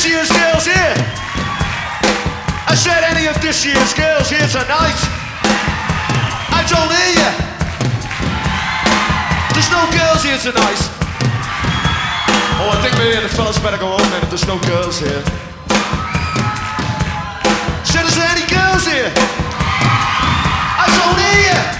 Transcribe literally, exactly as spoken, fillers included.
this year's girls here? I said any of this year's girls here tonight? I don't hear you. There's no girls here tonight. Oh, I think maybe the fellas better go home then if there's no girls here. Said, is there any girls here? I don't hear you.